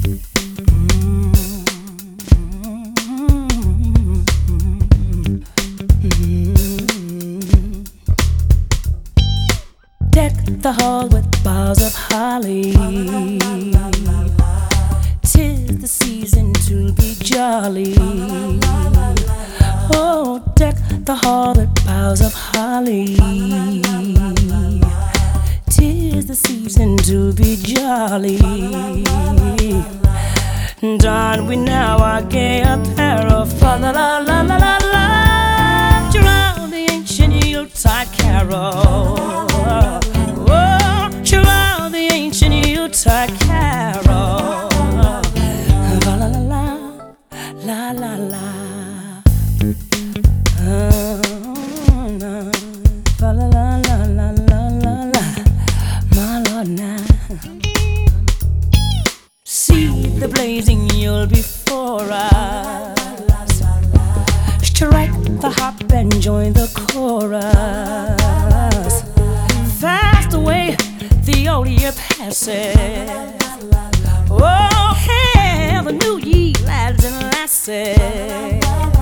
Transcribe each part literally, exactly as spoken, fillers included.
Deck the hall with boughs of holly. Tis the season to be jolly. Oh, deck the hall with boughs of holly. Tis the season to be jolly. Don we now our gay apparel. Fa la la la la la la. Drown the ancient Yuletide carol. Oh, drown the ancient Yuletide carol. La la la la la la la. Oh, no. La la la la la la la la. My Lord, now. See the blazing Yule before us. Strike the harp and join the chorus. Fast away the old year passes. Oh, hail the new ye lads and lasses.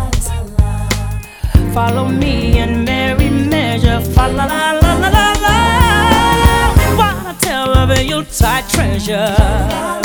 Follow me in merry measure. Fa la la la la la la. While I tell of a Yuletide treasure.